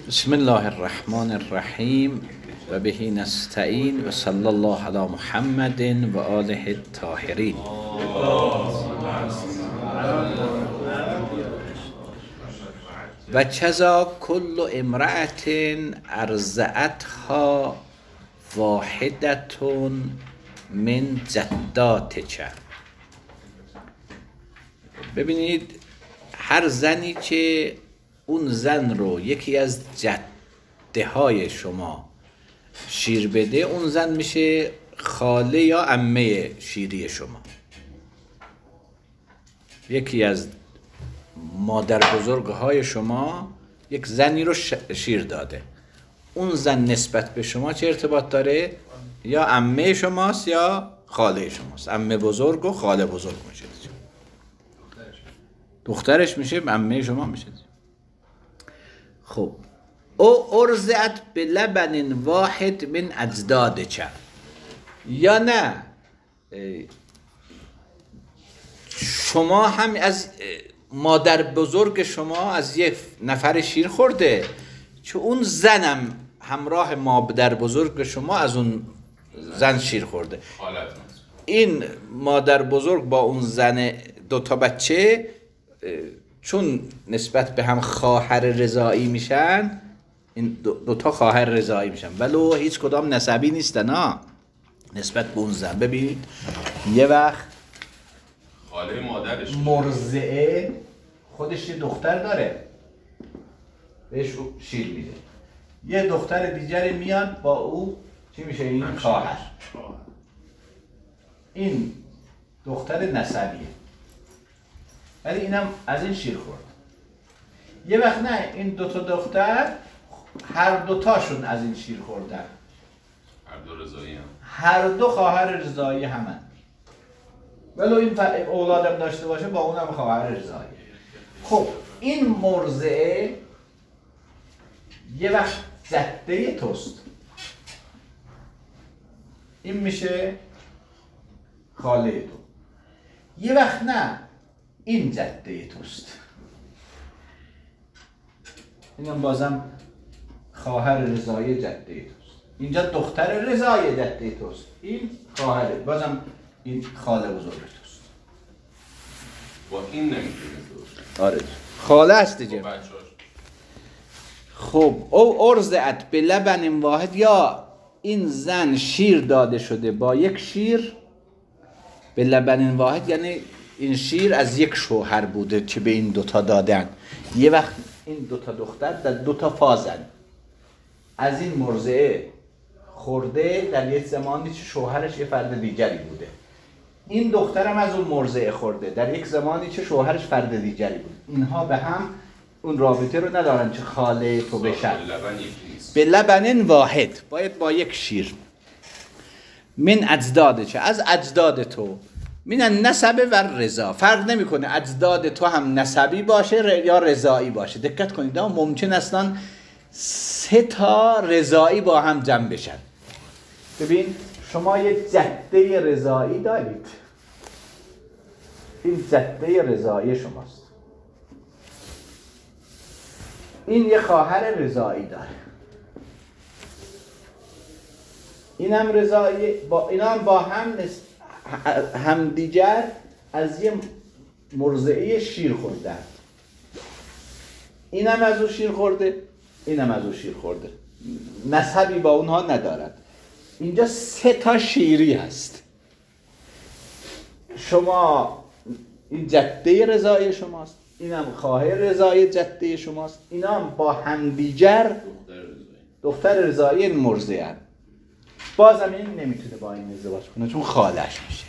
بسم الله الرحمن الرحیم و به نستعین و صلی الله علی محمد و آله الطاهرین. و کذا کل امرأة ارضعتها واحدة من جداتک. ببینید هر زنی که اون زن رو یکی از جده های شما شیر بده، اون زن میشه خاله یا عمه شیری شما. یکی از مادر بزرگ های شما یک زنی رو شیر داده، اون زن نسبت به شما چه ارتباط داره؟ یا عمه شماست یا خاله شماست. عمه بزرگ و خاله بزرگ میشه، دخترش میشه عمه شما میشه. خب او ارضعت به لبن واحد من اجدادک، یا نه شما هم از مادر بزرگ شما از یک نفر شیر خورده، چون اون زنم همراه مادر بزرگ شما از اون زن شیر خورده. این مادر بزرگ با اون زن دوتا بچه چون نسبت به هم خواهر رضاعی میشن، این دوتا خواهر رضاعی میشن ولو هیچ کدام نسبی نیستن ها نسبت به اون زن. ببینید یه وقت خاله مادرش مرضعه خودش یه دختر داره بهش شیر میده، یه دختر دیگری میاد با او چی میشه؟ این خواهر. این دختر نسبیه ولی اینم از این شیر خورد. یه وقت نه، این دوتا دختر هر دوتاشون از این شیر خوردن، هر دو رضایی هم، هر دو خواهر رضایی همن، ولو این اولادم داشته باشه با اونم خواهر رضایی. خب این مرضعه یه وقت جده توست، این میشه خاله تو. یه وقت نه، این جده توست، اینم بازم خواهر رضایی جده توست. اینجا دختر رضایی جده توست، این خواهر، بازم این خاله بزرگ توست. با این نمیتونه آره خاله هست دیگه. خب او ارضعت به لبن واحد، یا این زن شیر داده شده با یک شیر به لبن واحد، یعنی این شیر از یک شوهر بوده که به این دوتا دادن. یه وقت این دوتا دختر در دوتا فازن، از این مرضعه خورده در یک زمانی که شوهرش یه فرد دیگری بوده، این دخترم از اون مرضعه خورده در یک زمانی که شوهرش فرد دیگری بود. اینها به هم اون رابطه رو ندارن که خاله تو بشن. به لبن واحد، باید با یک شیر. من اجداد چه؟ از اجداد تو. من النسب و رضا، فرق نمیکنه اجداد تو هم نسبی باشه یا رضایی باشه. دقت کنید ممکن اصلا سه تا رضایی با هم جمع بشن. ببین شما یه جده رضایی دارید، این جده رضایی شماست، این یه خواهر رضایی داره، اینم رضایی، با اینا هم با هم دیگر از یه مرضعه شیر خوردن. اینم از او شیر خورده، اینم از او شیر خورده، نسبی با اونها ندارد. اینجا سه تا شیری هست. شما این جده رضایی شماست، اینم خواهر رضایی جده شماست، اینا هم با همدیگر دختر رضایی مرضعه هست. بازم این نمیتونه با این ازدواج کنه چون خالش میشه.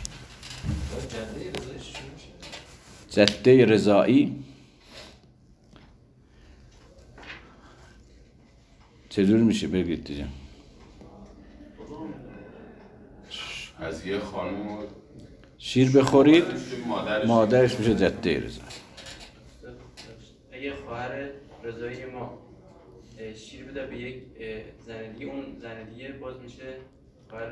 جده رضایی چجور میشه؟ بگید دیگه. از یه خانم شیر بخورید مادرش میشه جده رضایی. اگه خواهر رضایی ما شیر بده به یک زن دیگه، اون زن دیگه باز میشه خواهر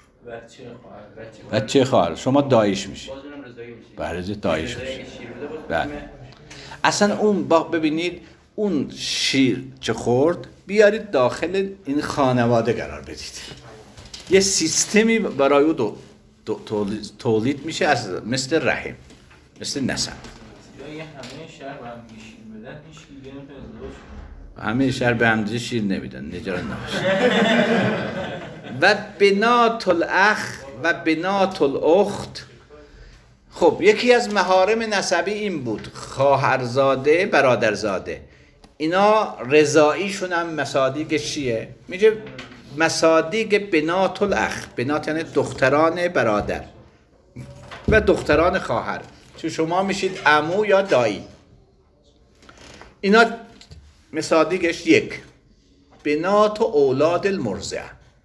بچه خواهر شما دایش میشه، باز اونم رضایی میشه. برای دایش میشه. شیر بده باز بله. اصلا اون ببینید اون شیر که خورد بیارید داخل این خانواده قرار بدید. یه سیستمی برای او تولید میشه از مثل رحم، مثل نسب. یا همه شهر به هم شیر بدن هیچ دیگه نمیتونه ازدواج کنه. همه شهر به هم دیگه شیر نمیدن، نجارت نباشه. و بنات الاخ و بنات الاخت. خب یکی از محارم نسبی این بود، خواهرزاده، برادرزاده. اینا رضاییشون هم مصادیقش چیه؟ میگه مصادیق بنات الاخ. بنات یعنی دختران برادر و دختران خواهر. چون شما میشید عمو یا دایی. اینا مصادیقش یک، بنات و اولاد المرضع.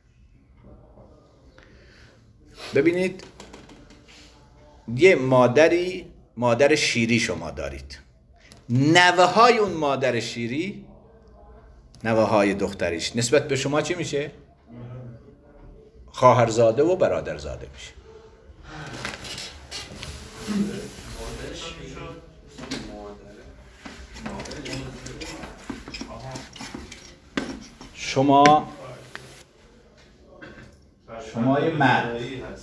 ببینید یه مادری، مادر شیری شما دارید، نوه های اون مادر شیری، نوه های دختریش نسبت به شما چی میشه؟ خواهرزاده و برادرزاده میشه. شما یه مرد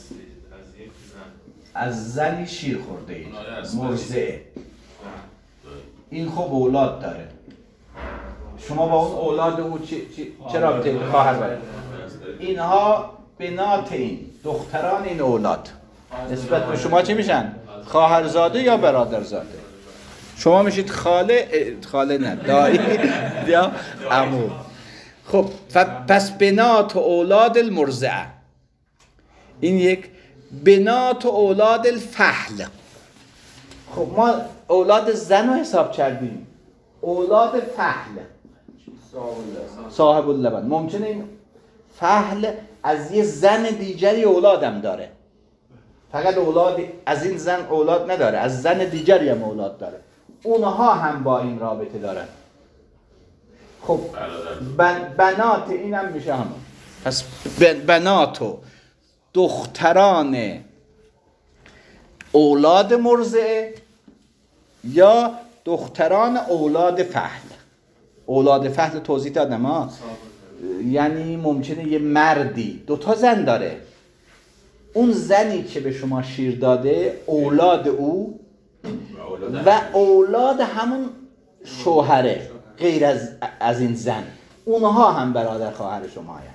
از زنی شیر خورده اید، مرضعه. این خب اولاد داره. شما با اون اولاد او چه رابطه خواهر برید؟ اینها بنات این دختران این اولاد نسبت به شما چی میشن؟ خواهرزاده یا برادرزاده. شما میشید خاله نه، دایی یا عمو. خب پس بنات و اولاد المرضعه. این یک. بنات و اولاد الفحل. خب ما اولاد زن رو حساب کردیم. اولاد فحل صاحب اللبن. ممکنه این فحل از یه زن دیگری اولادم داره، فقط اولاد از این زن اولاد نداره، از زن دیگری هم اولاد داره، اونها هم با این رابطه دارن. خب بنات اینم میشه همون. پس بنات و دختران اولاد مرضعه یا دختران اولاد فحل. اولاد فحل توضیح دادم ها، یعنی ممکنه یه مردی 2 زن داره، اون زنی که به شما شیر داده اولاد او و اولاد همون شوهره غیر از این زن، اونها هم برادر خواهر شما هستند.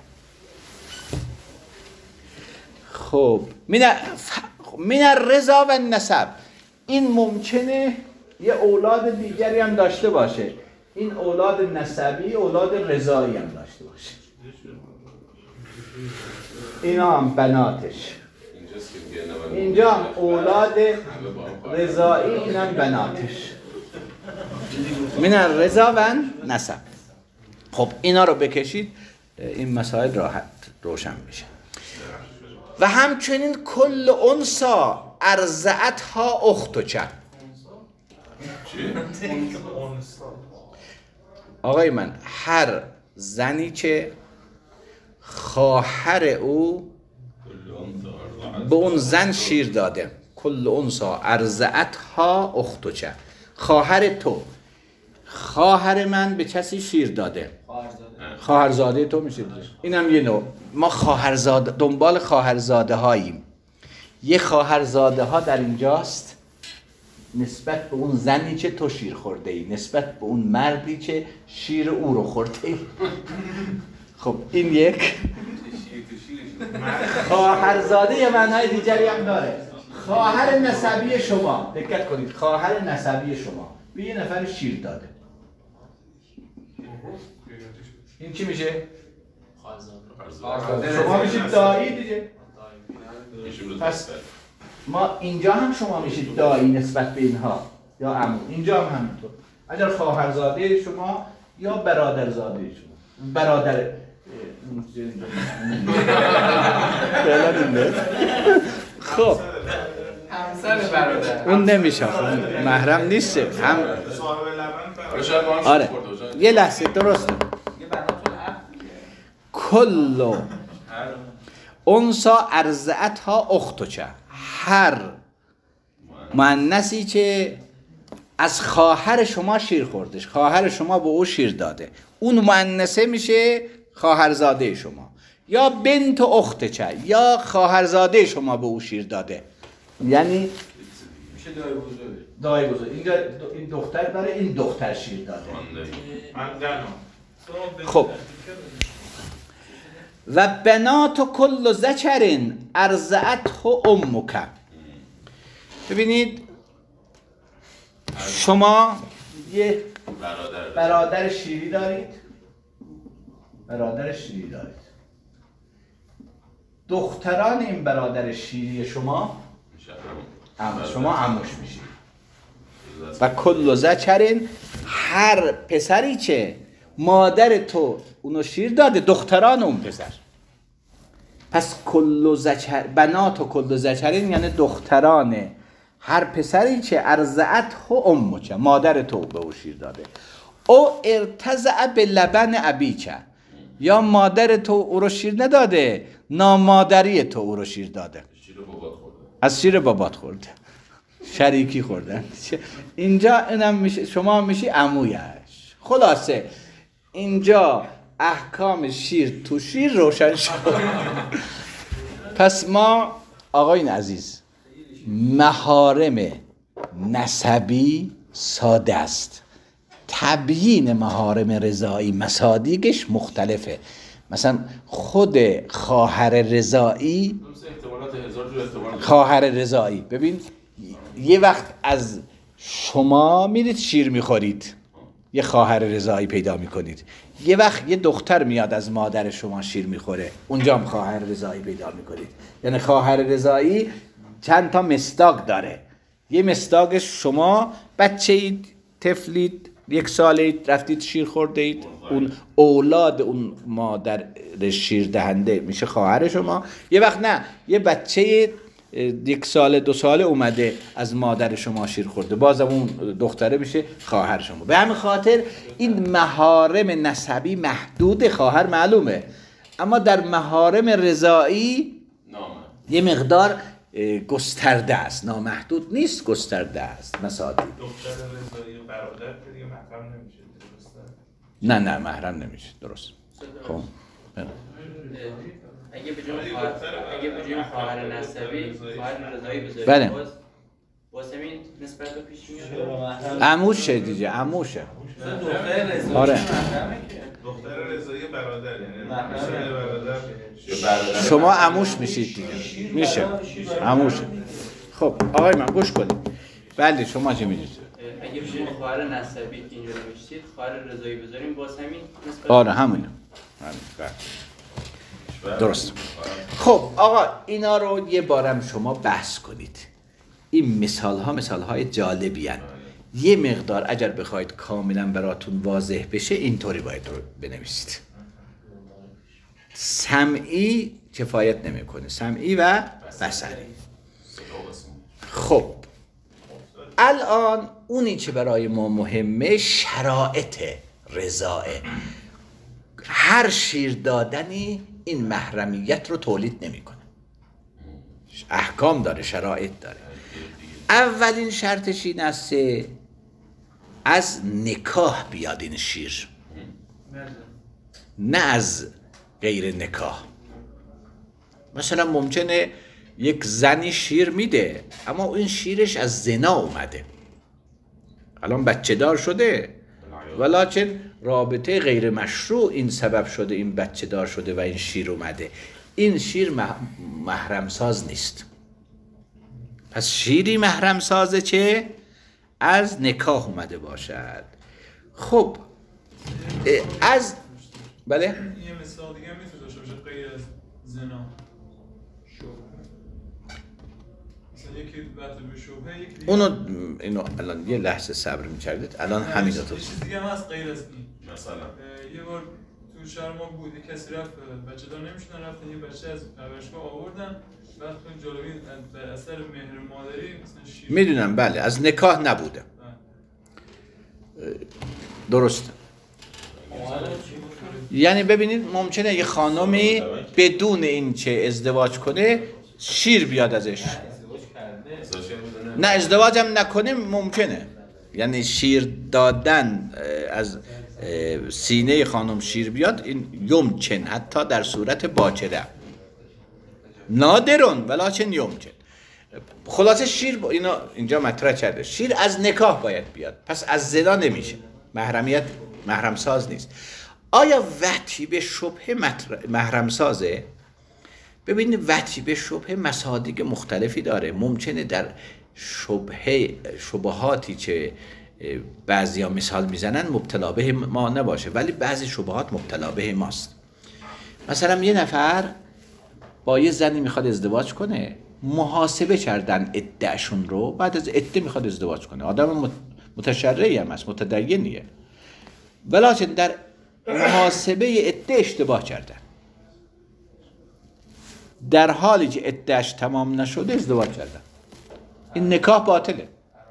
خب من الرضا و النسب. این ممکنه یه اولاد دیگری هم داشته باشه، این اولاد نسبی اولاد رضایی هم داشته باشه، اینا هم بناتش. اینجا هم اولاد رضایی، این هم بناتش. من الرضا و النسب. خب اینا رو بکشید، این مسائل راحت روشن میشه. و همچنین کل انسا ارضعتها اختچه. آقای من، هر زنی که خواهر او به اون زن شیر داده، کل انسا ارضعتها اختچه. خواهر تو، خواهر من به کسی شیر داده، خواهرزاده تو میشه. اینم یه نوع. ما خواهرزاده، دنبال خواهرزاده هاییم. یه خواهرزاده ها در اینجاست نسبت به اون زنی که تو شیر خورده ای، نسبت به اون مردی که شیر او رو خورده ای. خب این یک. خواهرزاده یه معنای دیگری هم داره. خواهر نسبی شما، دقت کنید، خواهر نسبی شما به یه نفر شیر داده، این چی میشه؟ شما میشید دایی دیگه. پس ما اینجا هم شما میشید دایی نسبت به اینها یا عمو. اینجا هم همینطور. اگر خواهرزاده شما یا برادرزاده شما، برادر خب همسر برادر اون نمیشه، محرم نیست. هم آره یه لحظه درسته. کل انسا ارضعتها اختچه. هر مؤنثی که از خواهر شما شیر خوردش، خواهر شما به او شیر داده، اون مؤنثه میشه خواهرزاده شما. یا بنت اختچه، یا خواهرزاده شما به او شیر داده، یعنی میشه دای بزرگ. دای بزرگ. اینجا این دختر داره، این دختر شیر داده. خب و بنات کل ذکر ارضعته امک. ببینید شما یه برادر شیری دارید، برادر شیری دارید، دختران این برادر شیری شما شما عموش میشید. و کل ذکرین، هر پسری که مادر تو اونو شیر داده، دختران اون پسر. پس کل ذکر، بنات و کل ذکرین یعنی دختران هر پسری که ارضعته امک، مادر تو به او شیر داده. او ارتضع به لبن ابیک، یا مادر تو او رو شیر نداده، نامادری تو او رو شیر داده، از شیر بابات خورده، شریکی خوردن. اینجا اینم میشه، شما میشی عمویش. خلاصه اینجا احکام شیر تو شیر روشن شد. پس ما آقایون عزیز، محارم نسبی ساده است، تبیین محارم رضایی مصادیقش مختلفه. مثلا خود خواهر رضایی، خواهر رضایی ببین یه وقت از شما میرید شیر میخورید، یه خواهر رضایی پیدا میکنید، یه وقت یه دختر میاد از مادر شما شیر میخوره، اونجا هم خواهر رضایی پیدا میکنید. یعنی خواهر رضایی چند تا مصداق داره. یه مصداقش شما بچه اید، طفلید، 1 سالید، رفتید شیر خورده اید، اون اولاد اون مادر شیر دهنده میشه خواهر شما. یه وقت نه، یه بچه 1 سال 2 ساله اومده از مادر شما شیر خورده، بازم اون دختره میشه خواهر شما. به همین خاطر این محارم نسبی محدود، خواهر معلومه، اما در محارم رضایی یه مقدار گسترده است، نامحدود نیست، گسترده است. مثلا دختر رضایی برادر که دیگه محرم نمیشه، درسته؟ نه محرم نمیشه، درست. خب اگه به جای خواهر نسبی خواهر رضایی بذاریم، بله، باز همین نسبت رو پیش میاد. عموشه دیگه، عموشه. دختر رضایی آره. دختر رضایی برادر، یعنی برادر شما عموش میشید دیگه، میشه عموشه. خب آقای من گوش کنید. بله شما چه میدید؟ اگه به جای خواهر نسبی که اینجا نوشتید خواهر رضایی بذاریم، باز همین نسبت. آره همونه. درست. خب آقا اینا رو یه بارم شما بحث کنید. این مثال های جالبی هستند. یه مقدار اگر بخواید کاملا براتون واضح بشه اینطوری باید رو بنویسید. سمعی کفایت نمیکنه، سمعی و بصری. خب الان اونی که برای ما مهمه شرایط رضاه. هر شیر دادنی این محرمیت رو تولید نمیکنه، احکام داره، شرایط داره. اولین شرطش این است از نکاح بیاد این شیر، نه از غیر نکاح. مثلا ممکنه یک زنی شیر میده اما این شیرش از زنا اومده، الان بچه دار شده، ولکن رابطه غیر مشروع این سبب شده این بچه دار شده و این شیر اومده. این شیر محرم ساز نیست. پس شیری محرم سازه چه؟ از نکاح اومده باشد. خب از بله یه مثال دیگه میتونه داشته باشه غیر از زنا. مثلا یکی وقتی به شبهه، یکی دیگه اینو الان یه لحظه صبر می‌کردید، الان همین رو یه چیز دیگه هم هست غیر از این. مثلا یه بار تو شهر ما بود، یه کسی رفت بچه دار نمیشدن، رفتن یه بچه از پرورشگاه آوردن، بعد تو جالبی در اثر مهر مادری مثلا شیر میدونم، بله از نکاح نبوده. درسته. یعنی ببینید ممکنه یه خانمی بدون این چه ازدواج کنه شیر بیاد ازش، نه ازدواج هم نکنه ممکنه، یعنی شیر دادن از سینه خانم شیر بیاد، این یمکن حتی در صورت باکره، نادرون ولکن یمکن. خلاصه شیر اینا اینجا مطرح کرده، شیر از نکاح باید بیاد، پس از زنا نمیشه، محرمیت محرم ساز نیست. آیا وطی به شبهه محرم سازه؟ ببینید وطی به شبهه مصادیق مختلفی داره. ممکنه در شبهاتی که بعضیا مثال میزنن مبتلا به ما نباشه، ولی بعضی شبهات مبتلا به ماست. مثلا یه نفر با یه زنی میخواد ازدواج کنه، محاسبه کردن عده‌شون رو، بعد از عده میخواد ازدواج کنه. آدم متشرعی هم هست، متدینیه، ولکن در محاسبه عده اشتباه کردن. در حالی که عده‌اش تمام نشده ازدواج کردن. این نکاح باطله.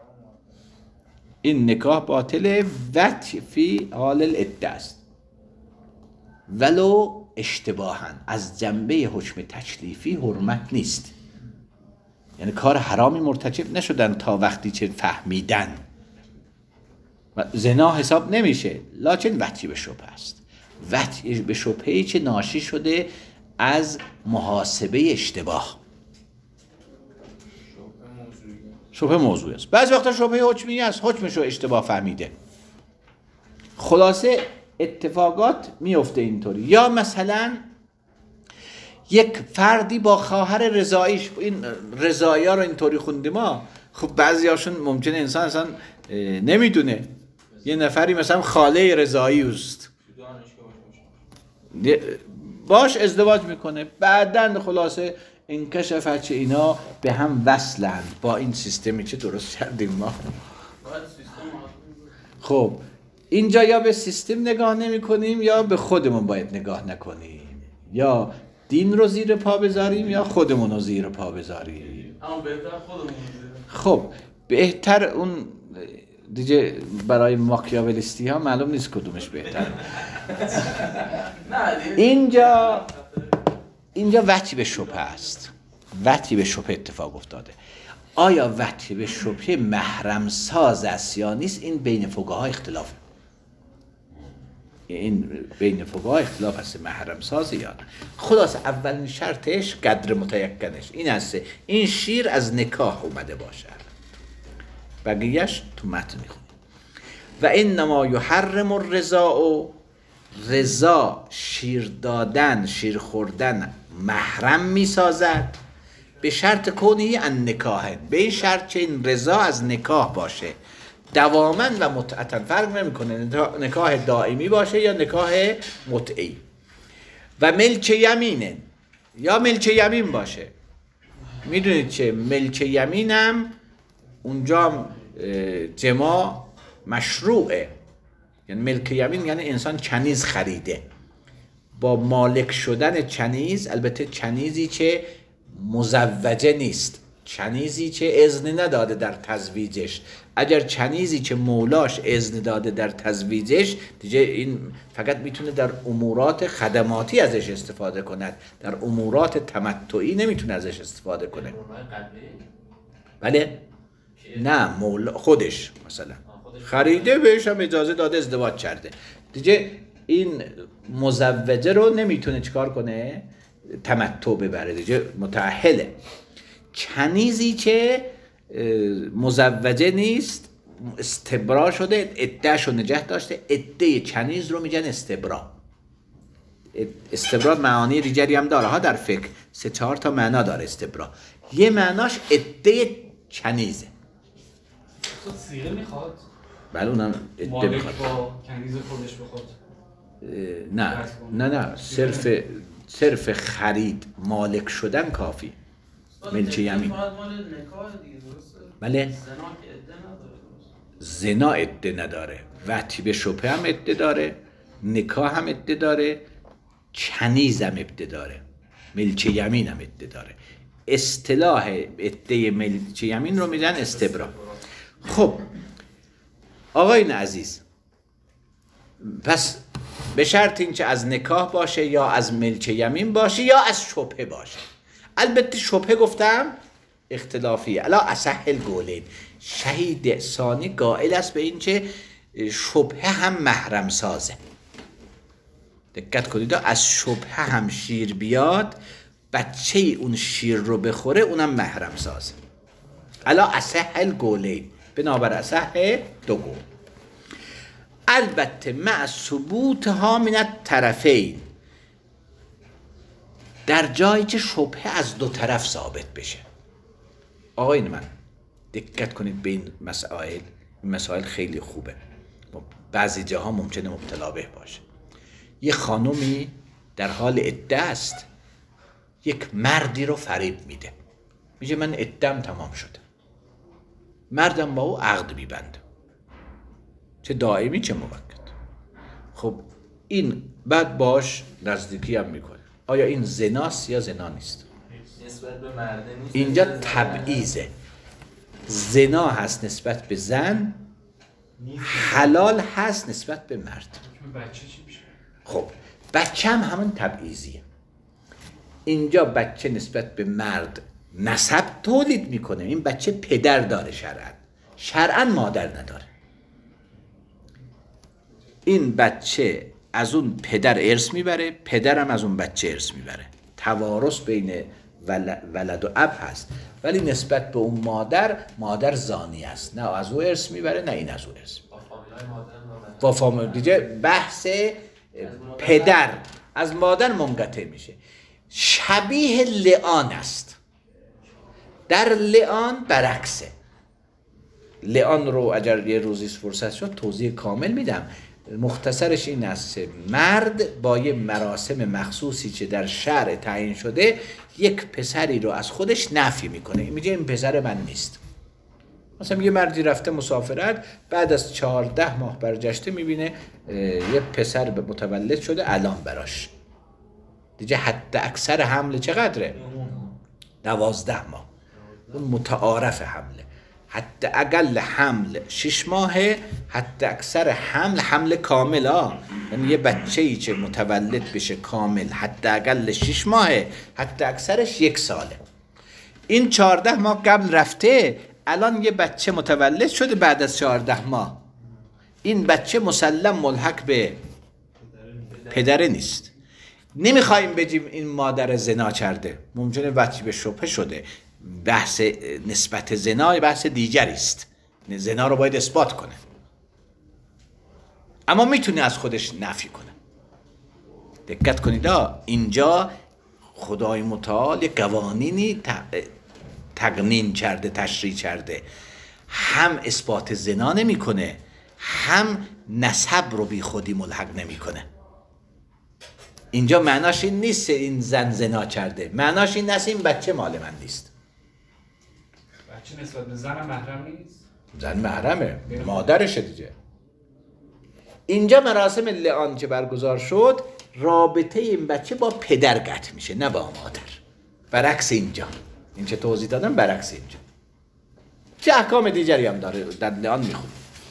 این نکاح باطله، وطی فی حال العده است. ولو اشتباهاً، از جنبه حکم تکلیفی حرمت نیست، یعنی کار حرامی مرتکب نشدن تا وقتی که فهمیدن، زنا حساب نمیشه، لکن وطی به شبهه است. وطی به شبهه‌ای که ناشی شده از محاسبه اشتباه. شبهه موضوعی است. بعضی وقتا شبهه حکمی است، حکمشو اشتباه فهمیده. خلاصه اتفاقات میفته اینطوری. یا مثلا یک فردی با خواهر رضاییش، این رضایی ها رو اینطوری خوندیم ما، خب بعضی هاشون ممکنه انسان اصلا نمیدونه. یه نفری مثلا خاله رضایی است، باش ازدواج میکنه، بعدن خلاصه انکشف چه اینا به هم وصلند با این سیستمی که درست کردیم ما. خب اینجا یا به سیستم نگاه نمی کنیم یا به خودمون باید نگاه نکنیم، یا دین رو زیر پا بذاریم یا خودمون رو زیر پا بذاریم. اما بهتر خودمون. خب بهتر اون دیگه برای ماکیاولیستی ها معلوم نیست کدومش بهتر. اینجا وطی به شبهه است. وطی به شبهه اتفاق افتاده. آیا وطی به شبهه محرم ساز است یا نیست؟ این بین فقها اختلافه. این بین فقها اختلاف هست، محرم ساز یا نه. خلاص اولین شرطش، قدر متیقنش این هست این شیر از نکاح اومده باشه. بقیهش تو متن میخونیم. و انما یحرم الرضاء، رضا شیر دادن، شیر خوردن محرم میسازد، به شرط کونی ان نکاح، به این شرط که این رضا از نکاح باشه، دواما و متعتا، فرق نمیکنه نکاح دائمی باشه یا نکاح متعی. و ملک یمینه، یا ملک یمین باشه. میدونید چه ملک یمینم اونجا جماع مشروعه. یعنی ملک یمین یعنی انسان کنیز خریده، با مالک شدن کنیز، البته کنیزی که مزوجه نیست، کنیزی که اذن نداده در تزویجش. اگر کنیزی که مولاش اذن داده در تزویجش، دیگه این فقط میتونه در امورات خدماتی ازش استفاده کند، در امورات تمتعی نمیتونه ازش استفاده کنه. بله؟ نه، مولا خودش مثلا خریده، بهش هم اجازه داده، ازدواج کرده، دیگه این مزوجه رو نمیتونه چیکار کنه؟ تمتع ببره، دیگه متأهله. کنیزی که مزوجه نیست، استبرا شده، عده‌اش رو نگه داشته، عده کنیز رو میگن استبرا. استبرا معانی دیگری هم داره ها در فقه، 3-4 تا معنا داره استبرا. یه معناش عده کنیزه. صیغه میخواد؟ بله اونم عده مالک میخواد. با کنیز خودش بخواد؟ نه صرف خرید، مالک شدن کافی. ملک یمین. بله. زنا عده نداره، وطی به شبهه هم عده داره، نکاح هم عده داره، کنیز هم عده داره، ملک یمین هم عده داره. اصطلاح عده ملک یمین رو میگن استبرا. خب آقایون عزیز، پس به شرط این که از نکاح باشه یا از ملک یمین باشه یا از شبهه باشه. البته شبهه گفتم اختلافیه، الا اصح القولین، شهید ثانی قائل است به این که شبهه هم محرم سازه. دقت کنید از شبهه هم شیر بیاد، بچه اون شیر رو بخوره، اونم محرم سازه. الا اصح القولین، بنابر اصح دو قول. البته مع ثبوتها من الطرفین، در جایی که شبهه از دو طرف ثابت بشه. آقایون من دقت کنید به این مسائل. این مسائل خیلی خوبه، بعضی جاها ممکنه مبتلا به باشه. یه خانومی در حال عده است، یک مردی رو فریب میده، میگه من عده‌ام تمام شده، مردم با او عقد میبنده، چه دائمی چه موقت. خب این بعد باش نزدیکی هم میکنه. آیا این زناست یا زنا نیست؟ نسبت به مرده نیست. اینجا تبعیضه. زنا هست نسبت به زن، حلال هست نسبت به مرد. بچه چی میشه؟ خب بچه هم همون تبعیضیه. اینجا بچه نسبت به مرد نسب تولید میکنه. این بچه پدر داره شرعاً مادر نداره. این بچه از اون پدر ارث میبره، پدر هم از اون بچه ارث میبره. توارث بین ولد و اب هست، ولی نسبت به اون مادر زانی است، نه از او ارث میبره نه این از او ارث. با فامیل دیگه بحث پدر از مادر منقطع میشه. شبیه لعان است. در لعان برعکسه. لعان رو اگر یه روزی فرصت شد توضیح کامل میدم. مختصرش این است: مرد با یه مراسم مخصوصی که در شرع تعیین شده یک پسری رو از خودش نفی میکنه، میگه این پسر من نیست. مثلا یه مردی رفته مسافرت، بعد از 14 ماه برگشته میبینه یه پسر متولد شده الان براش. دیگه حد اکثر حمل چقدره؟ 12 ماه. اون متعارف حمله. حد اقل حمل 6 ماهه، حد اکثر حمل کامل یعنی یه بچه‌ای که متولد بشه کامل حد اقل 6 ماهه، حد اکثرش 1 ساله. این 14 ماه قبل رفته، الان یه بچه متولد شده بعد از 14 ماه. این بچه مسلم ملحق به پدره نیست. نمیخوایم بگیم این مادر زنا کرده، ممکنه بچه به شبهه شده. بحث نسبت زنا بحث دیگری است. زنا رو باید اثبات کنه، اما میتونه از خودش نفی کنه. دقت کنید اینجا خدای متعال یک قوانینی تقنین کرده، تشریع کرده. هم اثبات زنا نمیکنه، هم نسب رو بی خودی ملحق نمیکنه. اینجا معناش این نیست این زن زنا کرده، معناش این نیست این بچه مال من نیست. بچه نسبت به زن محرم نیست؟ زن محرمه، مادرشه دیگه. اینجا مراسم لعان که برگزار شد، رابطه این بچه با پدر قطع میشه نه با مادر. برعکس اینجا، این چه توضیح دادم برعکس اینجا. چه احکام دیگری هم داره در لعان میخونیم.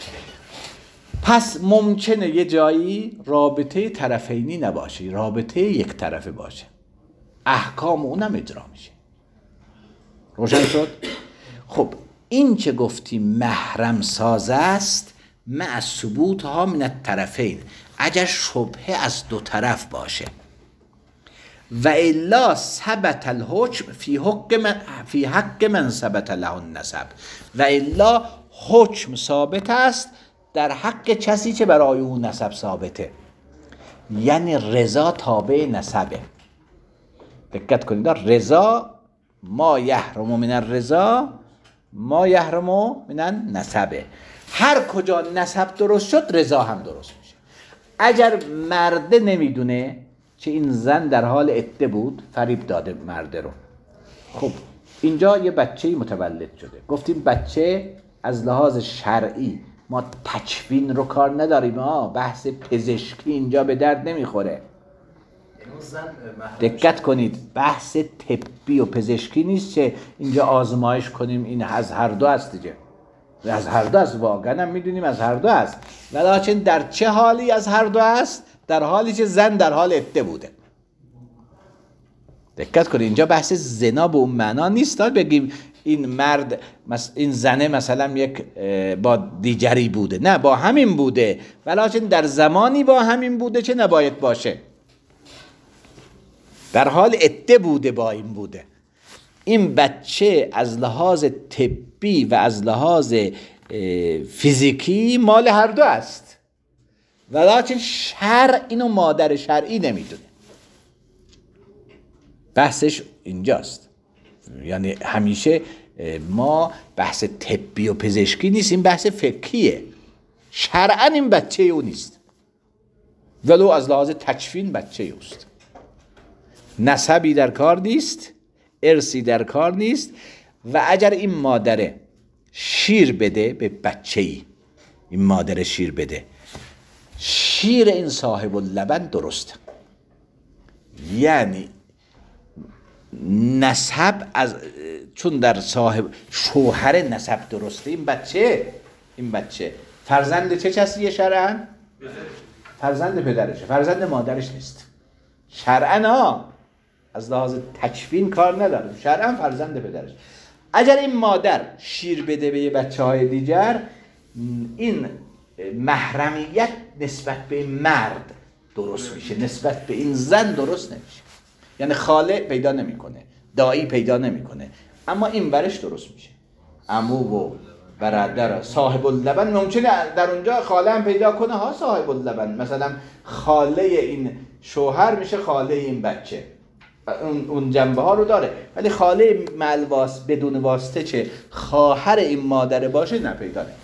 پس ممکنه یه جایی رابطه طرفینی نباشه، رابطه یک طرفه باشه، احکام اونم اجرا میشه. روشن شد؟ خب این که گفتیم محرم ساز است مع ثبوتها من الطرفین، اگر شبهه از دو طرف باشه. و الا ثبت الحکم فی حق من ثبت له النسب، و الا حکم ثابت است در حق کسی که برای اون نسب ثابته. یعنی رضا تابع نسبه. دقت کنید، رضا ما یحرم من الرضا ما یحرم من النسبه. هر کجا نسب درست شد رضا هم درست میشه. اگر مرده نمیدونه که این زن در حال عده بود، فریب داده مرده رو، خب اینجا یه بچه‌ای متولد شده، گفتیم بچه از لحاظ شرعی ما تکوین رو کار نداریم، بحث پزشکی اینجا به درد نمیخوره. دقت کنید، بحث طبی و پزشکی نیست که اینجا آزمایش کنیم این از هر دو است دیگه. از هر دو است، واقعا هم میدونیم از هر دو است، ولیکن در چه حالی از هر دو است؟ در حالی که زن در حال عده بوده. دقت کنید اینجا بحث زنا به اون معنا نیست بگیم این مرد این زنه مثلا یک با دیگری بوده، نه با همین بوده، ولیکن در زمانی با همین بوده که نباید باشه، در حال عده بوده با این بوده. این بچه از لحاظ طبی و از لحاظ فیزیکی مال هر دو است، ولیکن شرع اینو مادر شرعی نمیدونه. بحثش اینجاست. یعنی همیشه ما بحث طبی و پزشکی نیست، این بحث فقهیه. شرعا این بچه او نیست، ولو از لحاظ تکفین بچه اوست. نسبی در کار نیست، ارثی در کار نیست. و اگر این مادره شیر بده به بچه‌ای، این مادر شیر بده، شیر این صاحب اللبن درسته، یعنی نسب از چون در صاحب شوهر نسب درسته، این بچه فرزند چه کسیه شرعاً؟ فرزند پدرشه، فرزند مادرش نیست. شرعاً از لحاظ تکفین کار نداره، شرعاً فرزند پدرش. اگر این مادر شیر بده به بچه‌های دیگر، این محرمیت نسبت به مرد درست میشه، نسبت به این زن درست نمیشه. یعنی خاله پیدا نمیکنه، دایی پیدا نمیکنه، اما این ورش درست میشه. عمو و برادر صاحب اللبن ممکنه در اونجا خاله هم پیدا کنه ها، صاحب اللبن، مثلا خاله این شوهر میشه خاله این بچه، اون جنبه ها رو داره. ولی خاله بدون واسطه چه خواهر این مادر باشه نه، پیدا نمیکنه.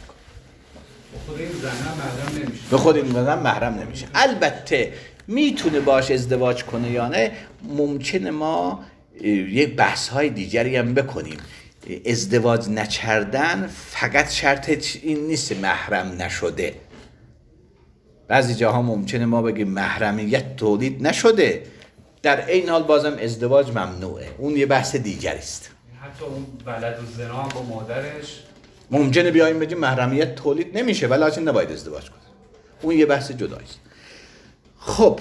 به خود این زن محرم نمیشه. البته میتونه باش ازدواج کنه یا نه، ممکنه ما یک بحث های دیگری هم بکنیم. ازدواج نکردن فقط شرط این نیست محرم نشده. بعضی جاها ممکنه ما بگیم محرمیت تولید نشده، در این حال بازم ازدواج ممنوعه، اون یه بحث دیگری است. حتی اون ولد و زنا با مادرش ممکنه بیایم بگیم محرمیت تولید نمیشه ولی نباید ازدواج کنه، اون یه بحث جدایی است. خب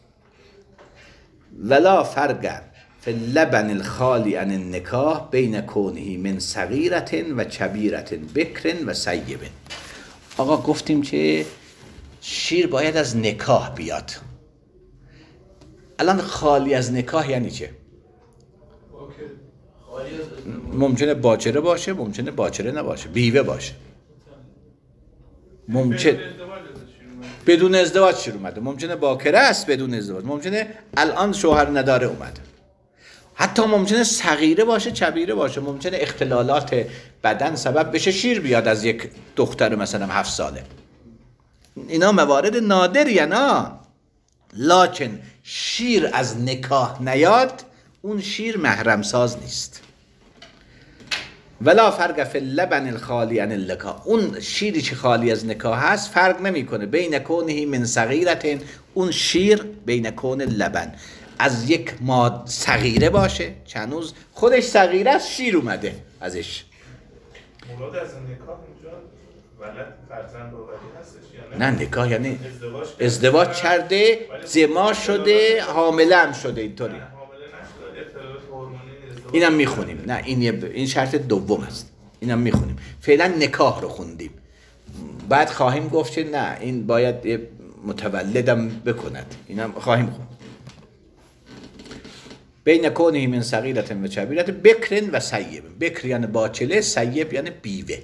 ولا فرق فی اللبن الخالی عن النکاح بین کونه من صغیرة و کبیرة بکر و سیب. آقا گفتیم که شیر باید از نکاح بیاد. الان خالی از نکاح یعنی چه؟ ممکنه باکره باشه، ممکنه باکره نباشه، بیوه باشه، ممکنه بدون ازدواج شروع اومده، ممکنه باکره است بدون ازدواج، ممکنه الان شوهر نداره اومده، حتی ممکنه صغیره باشه کبیره باشه، ممکنه اختلالات بدن سبب بشه شیر بیاد از یک دختر مثلا 7 ساله. اینا موارد نادریه نه، لکن شیر از نکاح نیاد، اون شیر محرم ساز نیست. ولا فرق فی اللبن الخالی عن النکاح، اون شیری که خالی از نکاح هست فرق نمیکنه بین کونه من صغیرة، اون شیر بین کون لبن از یک ماد صغیره باشه که هنوز خودش صغیره است، شیر اومده ازش. مراد از نکاح اینجا ولد فرزند باوری هستش یا نه نکاح یعنی ازدواج کرده، زما شده، حامله هم شده، اینطوری. اینم میخونیم، نه این شرط دوم است، اینم میخونیم. فعلا نکاح رو خوندیم، بعد خواهیم گفت که نه این باید متولدم بکند، اینم خواهیم خوند. بین کونه من صغیرة و کبیرة بکر و سیب. بکر یعنی باچله، سیب یعنی بیوه.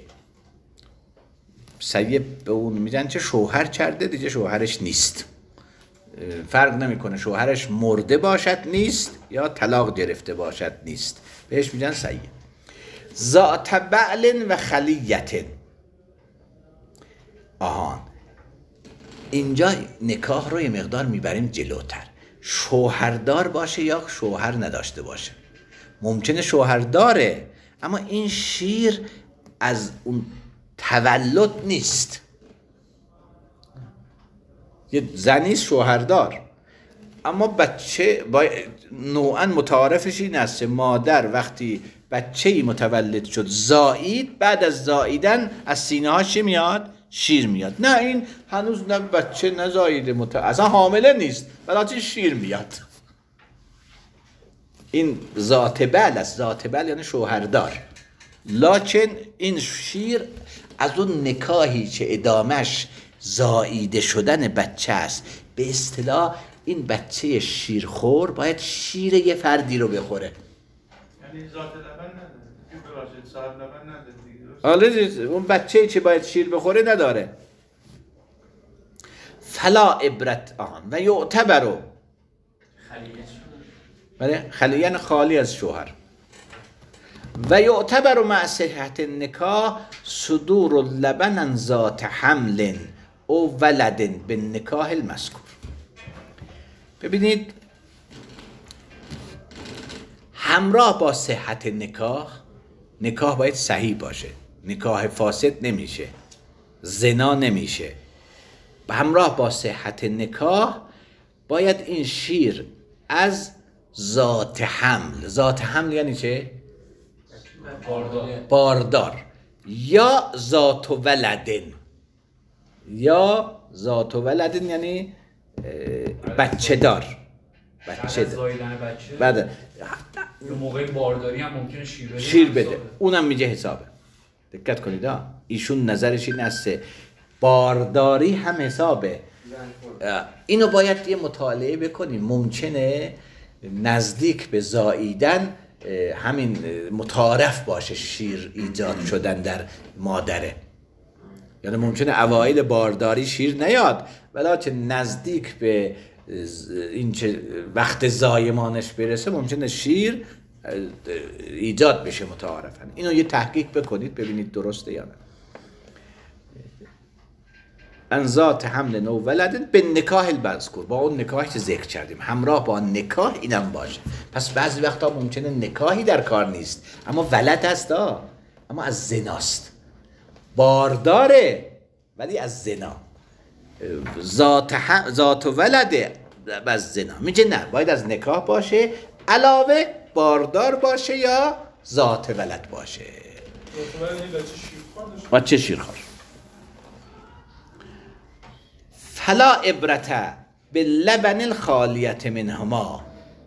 سیب به اون میگن که شوهر کرده دیگه شوهرش نیست، فرق نمیکنه شوهرش مرده باشد نیست یا طلاق گرفته باشد نیست، بهش میگن سیب. ذات بعل و خلیة. آهان اینجا نکاح رو یه مقدار میبریم جلوتر. شوهردار باشه یا شوهر نداشته باشه، ممکنه شوهر داره اما این شیر از اون تولد نیست. یه زنی شوهردار اما بچه نوعا متعارفش این است که مادر وقتی بچه‌ای متولد شد زایید، بعد از زاییدن از سینه ها چی میاد؟ شیر میاد. نه این هنوز نه بچه نزاییده، اصلا حامله نیست ولی شیر میاد. این ذات بل است. ذات بل یعنی شوهردار. لکن این شیر از اون نکاحی که ادامش زاییده شدن بچه است. به اصطلاح این بچه شیرخور باید شیر یه فردی رو بخوره. یعنی ذات لبن نداره که ببخشید صاحب لبن نداره دیگه. حالا اون بچه‌ای که باید شیر بخوره نداره. فلا عبرت آن و یعتبرو خلیه خالی از شوهر و یعتبر مع صحت النکاح صدور اللبن ذات حمل او ولد بالنکاح المذکور. ببینید همراه با صحت نکاح باید صحیح باشه، نکاح فاسد نمیشه، زنا نمیشه. همراه با صحت نکاح باید این شیر از ذات حمل یعنی چه؟ باردار یا ذات ولدن یعنی بچه دار. زاییدن بچه بعد به موقع بارداری هم ممکنه شیر بده، اونم میگه حسابه. دقت کنید ایشون نظرش این است بارداری هم حسابه. اینو باید یه مطالعه بکنیم. ممکنه نزدیک به زاییدن همین متعارف باشه شیر ایجاد شدن در مادره، یعنی ممکنه اوایل بارداری شیر نیاد ولی نزدیک به این چه وقت زایمانش برسه ممکنه شیر ایجاد بشه متعارفاً. اینو یه تحقیق بکنید ببینید درسته یا نه. ان ذات حمل نو ولدن به نکاح المذکور، با اون نکاحی که ذکر کردیم همراه با نکاح اینم باشه. پس بعضی وقتا ممکنه نکاحی در کار نیست اما ولد هست اما از زناست، بارداره ولی از زنا، ذات ولده از زنا. میگه نه، باید از نکاح باشه علاوه باردار باشه یا ذات ولد باشه. بچه شیرخوار. فلا عبرت باللبن الخالیت منهما.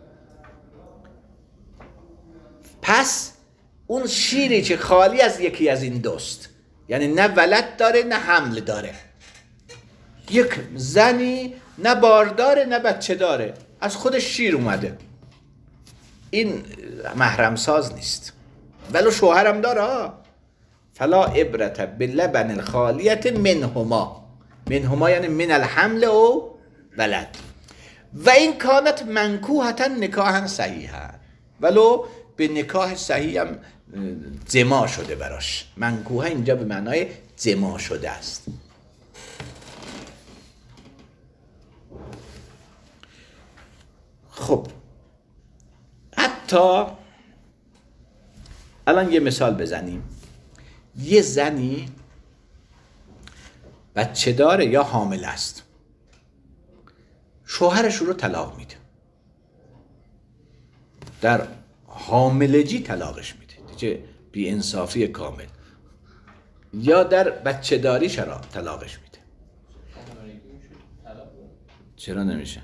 پس اون شیری که خالی از یکی از این دوست، یعنی نه ولد داره نه حمل داره، یک زنی نه بارداره نه بچه داره، از خودش شیر اومده، این محرم ساز نیست ولو شوهرم داره. فلا عبرت باللبن الخالیت منهما یعنی من الحمل او ولد. و این کانت منکوحتا نکاحا صحیحا، ولو به نکاح صحیح هم جما شده براش. منکوحه اینجا به معنای جما شده است. خب حتی الان یه مثال بزنیم. یه زنی بچه داره یا حامل است، شوهرش رو طلاق میده، در حاملگی طلاقش میده، دیگه بی انصافی کامل، یا در بچه داری طلاقش میده. چرا نمیشه؟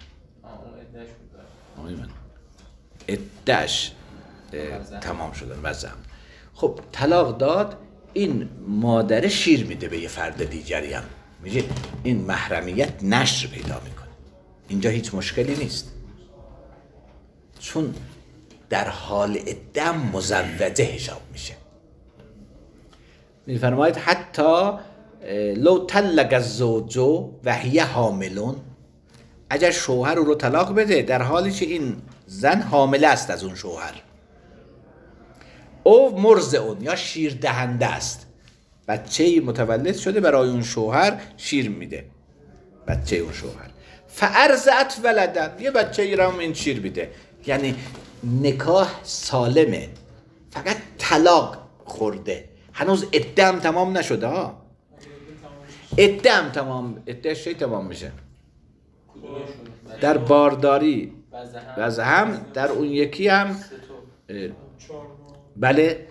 عده‌اش تمام شدن وضعم. خب طلاق داد، این مادر شیر میده به یه فرد دیگری هم، میگه این محرمیت نشر پیدا میکنه. اینجا هیچ مشکلی نیست چون در حال عده مزوجه حساب میشه. میفرماید حتی لو طلق الزوج و هی حاملون، اگر شوهر رو طلاق بده در حالی که این زن حامله است از اون شوهر، او مرضعون یا شیر دهنده است، بچه‌ای متولد شده برای اون شوهر شیر میده، بچه اون شوهر، فارضعت ولدن، یه بچه‌ای رو این شیر میده، یعنی نکاح سالمه فقط طلاق خورده، هنوز عده هم تمام نشده ها. عده هم تمام، عدهش تمام میشه در بارداری وضع هم، در اون یکی هم بله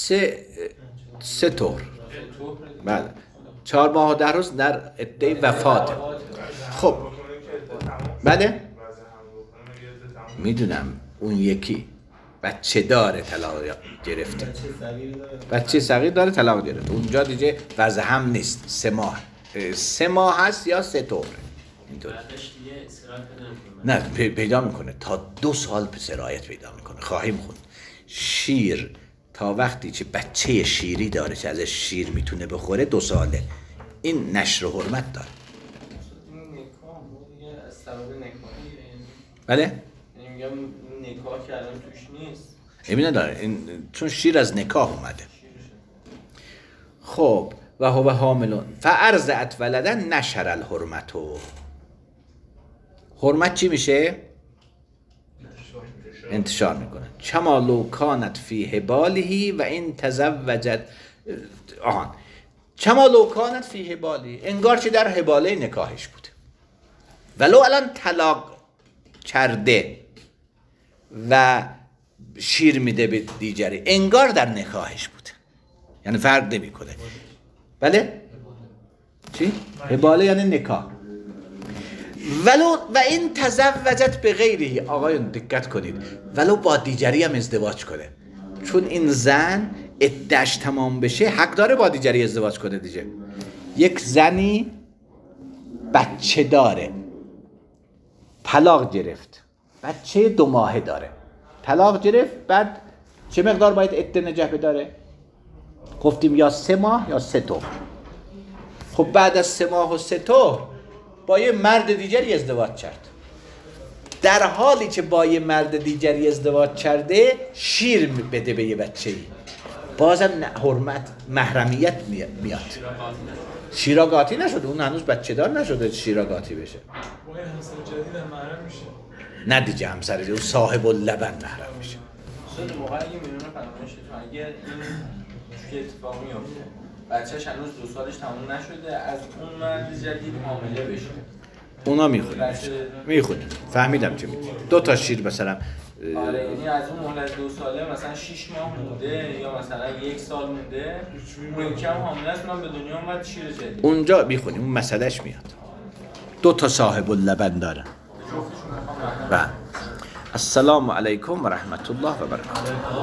سه طور، بله 4 ماه و 10 روز در عده وفات. خب بله میدونم اون یکی بچه داره طلاق گرفته، بچه صغیر داره. بچه صغیر داره طلاق گرفته، اونجا دیگه وضع هم نیست. 3 ماه 3 ماه هست یا 3 طور اینطور. بعدش دیگه استراحت نمیکنه. نه پیدا میکنه تا 2 سال سرایت پیدا میکنه. خواهیم خوند شیر تا وقتی که بچه شیری داره که ازش شیر میتونه بخوره 2 ساله. این نشر و حرمت داره. این نکاح دیگه از سبب نکاحی، بله؟ یعنی میگم این نکاح که الان توش نیست. ببینه داره چون شیر از نکاح اومده. خب و هو حاملون فارضعت ولدن نشر الحرمتو. حرمت چی میشه؟ انتشار میکنه. کما لو کانت فی حباله و این تزوجت کما لو کانت فی حباله، انگار که در حباله نکاحش بوده، ولو الان طلاق کرده و شیر میده به دیگری، انگار در نکاحش بوده، یعنی فرق نمیکنه. بله؟ چی؟ حباله یعنی نکاح. ولو و این تزوجت به غیره، آقایون دقت کنید، ولو با دیگری هم ازدواج کنه، چون این زن عده‌اش تمام بشه حق داره با دیگری ازدواج کنه دیگه. یک زنی بچه داره، طلاق گرفت، بچه 2 ماهه داره، طلاق گرفت، بعد چه مقدار باید عده نگه بداره؟ گفتیم یا 3 ماه یا 3 طور. خب بعد از 3 ماه و 3 طور با یه مرد دیگری ازدواج کرد. در حالی که با یه مرد دیگری ازدواج کرده شیر بده به یه بچه‌ای، بازم حرمت محرمیت میاد. شیراگاتی نشده، اون هنوز بچه دار نشده شیراگاتی بشه. با این همسر جدید هم محرم میشه. نه دیگه همسر جدید، اون صاحب اللبن محرم میشه. شده موقع اگه میدونه فرمایش تو اگه این توی اتفاق میفته بچهش هنوز 2 سالش تموم نشده، از اون مرد جدید حامله بشه، اونا میخونیم فهمیدم چی میگی. 2 تا شیر مثلا آره، یعنی از اون مهلت 2 ساله مثلا 6 ماه مونده یا مثلا 1 سال مونده، اون کم حامله است، من به دنیا اومد شیر جدید. اونجا میخونیم اون مسئلهش میاد. 2 تا صاحب اللبن دارن. السلام علیکم و رحمت الله و برکاته.